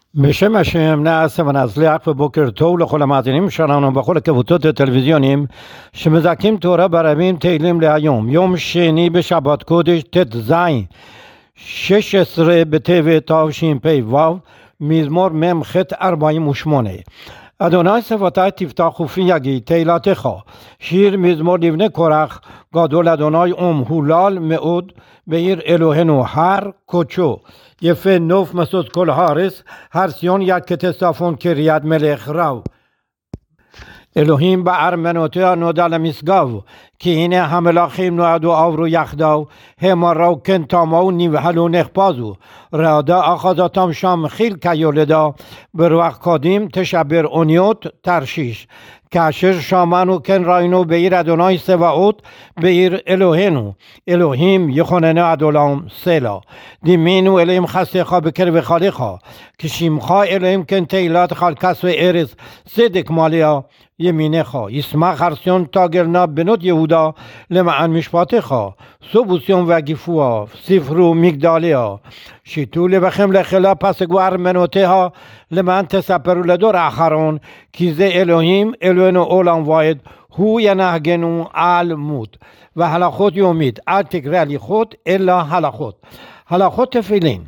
בשם השם נעשה ונצליח ובוקר טוב לכל המאזינים שלנו בכל הקבוצות הטלוויזיונים שמזכים תורה ברבים תהילים להיום, יום שני בשבת קודש ט"ז 16 בטבת תשפ"ו, מזמור מ"ח 48. אדוני שפתי תפתח ופי יגיד תהילתך, שיר מזמור לבני קורח, גדול אדוני ומהולל מאוד בעיר אלוהינו, הר קודשו יפה נוף מסוד כל הארץ, הר ציון יקת צפון קריית מלך רב. אלוהים בארמנותיה נודע למשגב, כי הנה המלאכים נועדו עברו יחדיו, הם ראו כן תמו נבהלו נחפזו, רעדה אחזתם שם חיל כיולדה, ברוח קודים תשבר אוניות תרשיש. כאשר שמענו כן ראינו בעיר אדוני צבאות, בעיר אלוהינו, אלוהים יכוננו עד עולם סלה. דימינו אלוהים חסדך בקרב חליך, כשמך אלוהים כן תהילתך על כספי ארץ, צדק מלאה ימינך. ישמח הר ציון תגרנה בנות יהודה למען משפטך, סובו ציון והגיפוה, ספרו מגדליה. שיתו לבכם לחילה פסקו ארמנותיה, למען תספרו לדור האחרון, כי זה אלוהים אלוהינו עולם ועד, הוא ינהגנו על מות. והלכות יומית, אל תקרא הליכות אלא הלכות. הלכות תפילין.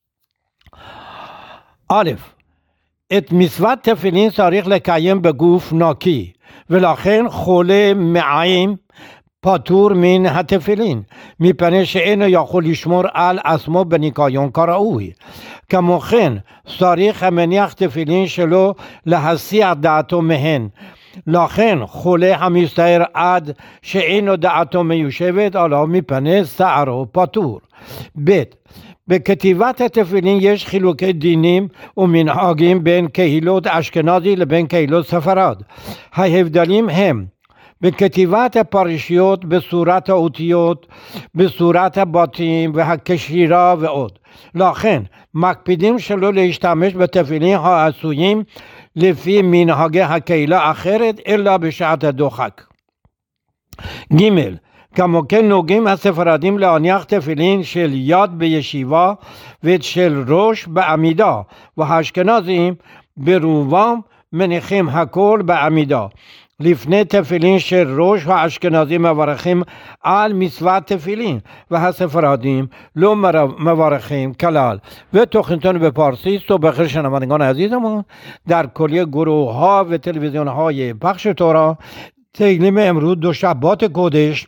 א', את מצוות תפילין צריך לקיים בגוף נקי, ולכן חולה מעיים פטור מן התפילין, מפני שאינו יכול לשמור על עצמו בניקיון כראוי. כמו כן, צריך המניח תפילין שלו להסיח דעתו מהן. לכן חולה המסתער עד שאינו דעתו מיושבת עליו מפני שערו פטור. ב', בכתיבת התפילין יש חילוקי דינים ומנהגים בין קהילות אשכנזי לבין קהילות ספרד. ההבדלים הם בכתיבת הפרשיות, בצורת האותיות, בצורת הבתים והקשירה ועוד. לכן מקפידים שלא להשתמש בתפילין העשויים לפי מנהגי הקהילה האחרת אלא בשעת הדוחק. ג', כמו כן נוהגים הספרדים להניח תפילין של יד בישיבה ואת של ראש בעמידה, והאשכנזים ברובם מניחים הכל בעמידה. לפני תפילין של ראש האשכנזים מברכים על מצוות תפילין, והספרדים לא מברכים כלל. ותוכניתנו בפרסית و بخیر شنوندگان عزیزمون در کلیه گروه ها و تلویزیون های پخش تورا، تیلیم امروز دو شبات قدش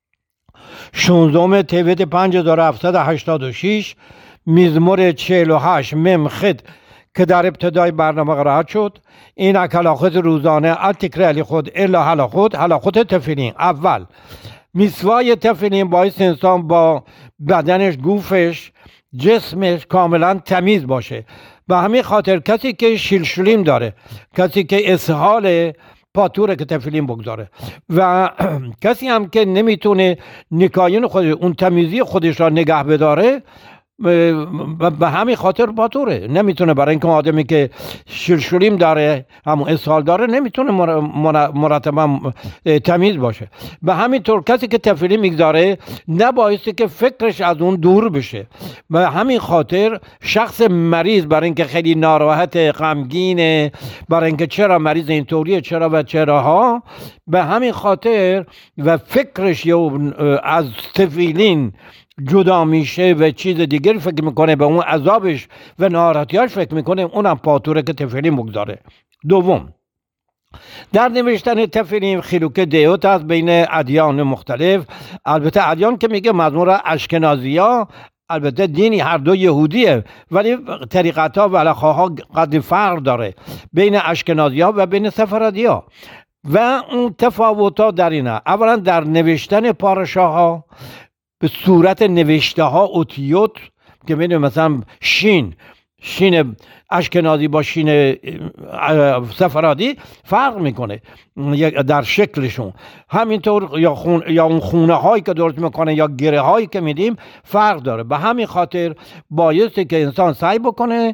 16 تبت 5786 مزمور 48 ممخ که در ابتدای برنامه قرائت شد. این هلاخوت روزانه التکره هلاخوت الا هلاخوت تفیلین. اول، مسوای تفیلین باعث انسان با بدنش، گوفش، جسمش کاملا تمیز باشه. به همین خاطر کسی که شلشلیم داره، کسی که اسهال پاتوره که تفیلین بگذاره، و کسی هم که نمیتونه نکایون خودش، اون تمیزی خودش را نگه بداره، به همین خاطر پاتوره. نمیتونه، برای اینکه آدمی که شلشلیم داره، همون اسهال داره، نمیتونه مرتبا تمیز باشه. به همین طور کسی که تفیلین میگذاره نبایسته که فکرش از اون دور بشه. به همین خاطر شخص مریض، برای اینکه خیلی ناراحت، غمگینه، برای اینکه چرا مریض اینطوریه، چرا و چراها، به همین خاطر و فکرش از تفیلین جدا میشه و چیز دیگر فکر میکنه، به اون عذابش و ناراحتیاش فکر میکنه، اونم پاتوره که تفیلین بگذاره. دوم، در نوشتن تفیلین خلوک دیوت هست بین ادیان مختلف. البته ادیان که میگه مزمور اشکنازیا، البته دینی هر دو یهودیه، ولی طریقت ها و علاقه قد فرق داره بین اشکنازیا و بین سفردیا. و اون تفاوت ها در اینه: اولا در نوشتن پارشا ها به صورت نوشته ها اوتیوت که میدونیم مثلا شین اشکنازی با شین سفرادی فرق میکنه در شکلشون. همینطور یا اون خونه هایی که درست میکنه یا گره هایی که میدیم فرق داره. به همین خاطر بایسته که انسان سعی بکنه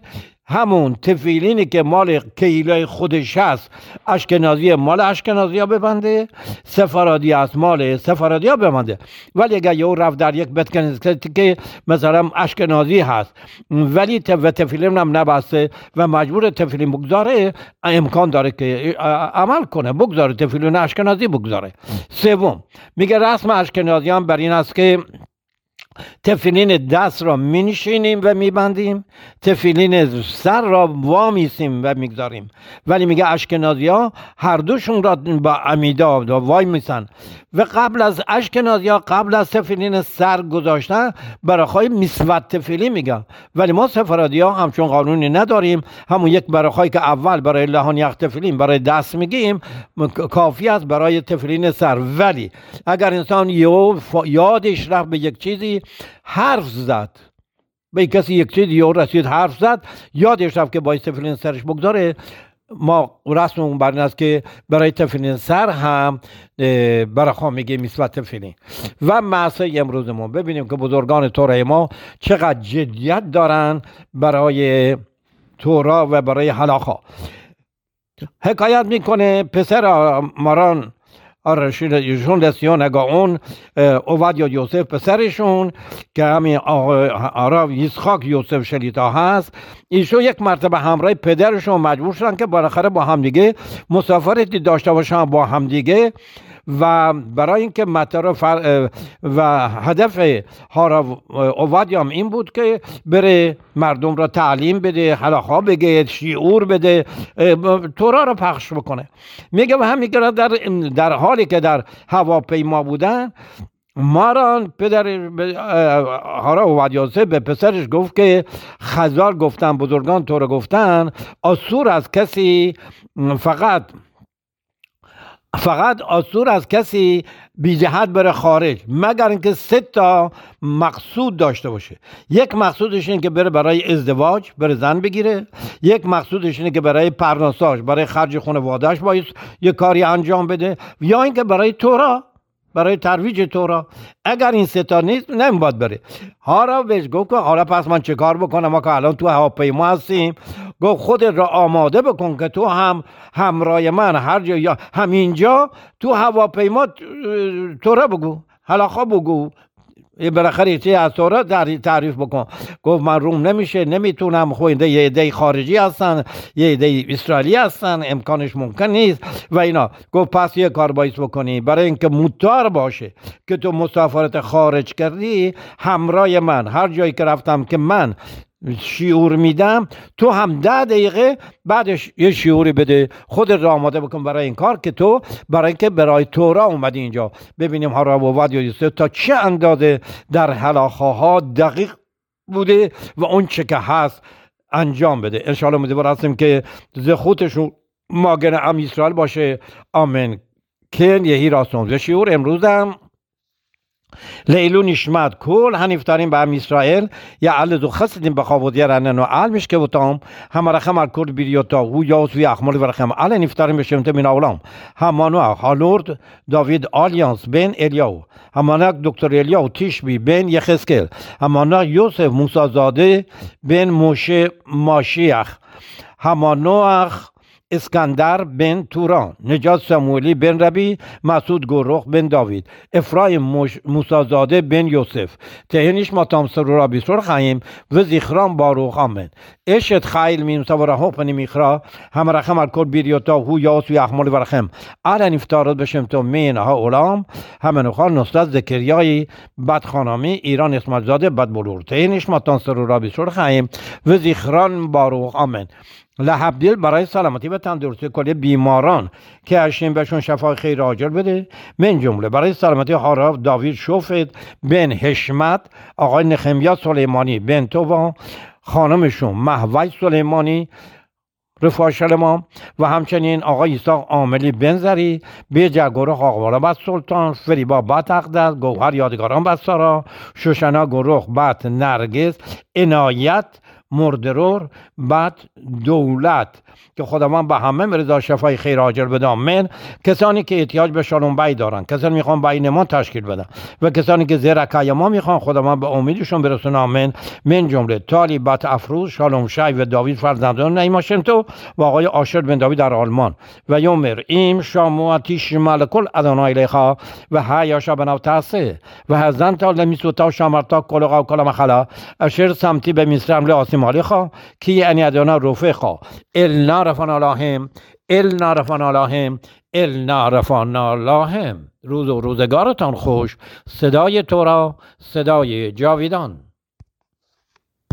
همون تفیلینی که مال کیلای خودش هست اشکنازی مال اشکنازی ها ببنده، سفارادی از مال سفارادی ها ببنده. ولی اگر یه رفت در یک بیت کنیستی که مثلا اشکنازی هست ولی تفیلین هم نبسته و مجبور تفیلین بگذاره، امکان داره که عمل کنه، بگذاره تفیلین اشکنازی بگذاره. سوم میگه رسم اشکنازیان بر این است که تفیلین دست را مینشینیم و میبندیم، تفیلین سر را وامیسیم و میگذاریم. ولی میگه اشکنازی ها هر دوشون را با عمیدا وای میسن و قبل از اشکنازی ها قبل از تفیلین سر گذاشتن براخای مسوت تفیلین میگن. ولی ما سفارادی ها همچون قانونی نداریم، همون یک براخایی که اول برای لحان یک تفیلین برای دست میگیم کافی است برای تفیلین سر. ولی اگر انسان یادش رفت به یک چیزی حرف زد، به کسی یک چیزی یا رسید حرف زد، یادش رفت که باید تفیلین سرش بگذاره، ما رسممون بر این است که برای تفیلین سر هم برخواه میگه مسوت تفیلین. و معصه امروزمون ببینیم که بزرگان تورای ما چقدر جدیت دارن برای تورا و برای هلاخا. حکایت میکنه پسر ماران شون لسیون اگه اون اوادیا یوسف پسرشون که همین آرا یسخاک یوسف شلیتا هست، ایشون یک مرتبه همراه پدرشون مجبور شدن که بالاخره با همدیگه مسافرتی داشته باشن با همدیگه و برای اینکه مطلب و هدف هارا اوادیام این بود که بره مردم را تعلیم بده، هلاخا بگه، شعور بده، تورا را پخش بکنه. میگه و همین در حالی که در هواپیما بودن ماران پدر هارا اوادیاسه به پسرش گفت که خزار گفتن، بزرگان تورا گفتن آسور از کسی فقط آسور از کسی بی جهت بره خارج مگر اینکه 3 مقصود داشته باشه. یک مقصودش اینه که بره برای ازدواج، بره زن بگیره. یک مقصودش اینه که برای پرناساش، برای خرج خانواده‌اش باید یه کاری انجام بده، یا اینکه برای تورا، برای ترویج تورا. اگر این 3 نیست نمیباید بره. هارا بهش گفت که حالا پس من چه کار بکنم؟ ما که الان تو هواپیما هستیم. گفت خودت را آماده بکن که تو هم همراه من هر جا یا همینجا تو هواپیما تورا بگو، هلاخا بگو، بالاخره چه از تورا تعریف بکن. گفت من روم نمیشه، نمیتونم، خب یه عده خارجی هستن، یه عده اسرائیلی هستن، امکانش ممکن نیست و اینا. گفت پس یه کار باید بکنی برای اینکه مطمئن باشه که تو مسافرت خارج کردی، همراه من هر جایی که رفتم که من شعور میدم تو هم 10 دقیقه بعدش یه شعوری بده، خودت را آماده بکن برای این کار که تو برای اینکه برای تورا اومدی اینجا. ببینیم هارا اوادیا یوسف تا چه اندازه در هلاخاها دقیق بوده و اون چه که هست انجام بده. انشاءالله امیدوار هستیم که زخوتشون ماگن ام اسرائیل باشه. آمین. کن یهی راستون شعور امروزم لیلو نشمت کل هنفترین به هم اسرائیل یا علی دو خستیم بخواد یارن و علمش که بودم همه رقم الکل بیریوتا و یاوس و اخمال و رقم علی نفترین بشیم تمین اولام همانو هالورد داوید آلیانس بین الیاو، همانک دکتر الیاو تیشبی بین یخسکل، همانک یوسف موسازاده بین موشه ماشیخ، همانوخ اسکندر بن توران، نجات سموئیلی بن ربی، مسعود گروخ بن داوید، افرایم موسازاده بن یوسف، تهنیش ماتام سرورا بیسور خاییم و زیخران باروخ آمن. اشت خیل میم سواره هوپنی میخرا هم رقم الکل بیریوتا هو یاس و احمال ورخم الان افتارد بشم تو مین ها اولام همه نخال نستاد ذکریای بدخانامی ایران اسماعیل زاده بد بلور. تهنیش ماتام سرورا بیسور خاییم و زیخران باروخ آمن. لحبدیل برای سلامتی و تندرستی کلی بیماران که هشیم بهشون شفای خیر عاجل بده، من جمله برای سلامتی هارا داوید شوفت بن حشمت، آقای نخمیا سلیمانی بن توبا، خانمشون مهوی سلیمانی رفاه شلما و همچنین آقای ایساق عاملی بنزری به جگروخ آقوارا بد سلطان، فریبا بد اقدس، گوهر یادگاران بد سارا، شوشنا گروخ بد نرگس، عنایت مردرور بعد دولت که خداوند به همه رضا شفای خیر عاجل بده آمین. کسانی که احتیاج به شالوم بی دارن، کسانی میخوان بی نمان تشکیل بدن و کسانی که زیر ما میخوان خداوند به امیدشون برسونه آمین. من جمله تالی بات افروز، شالوم شی و داوید فرزندان نیماشنتو و آقای آشر بن داوید در آلمان و یومر ایم شامواتیش ملکل ادونای لیخا و هایاشا بناو تاسه و هزن تا لمیسوتا شامرتا کلوغا و کلام خلا اشر سمتی به مصرم لآسیمالی خوا کی انی ادونا روفه خوا ال نارفان اللهم ال نارفان اللهم ال نارفان اللهم. روز و روزگارتان خوش. صدای تو را، صدای جاویدان.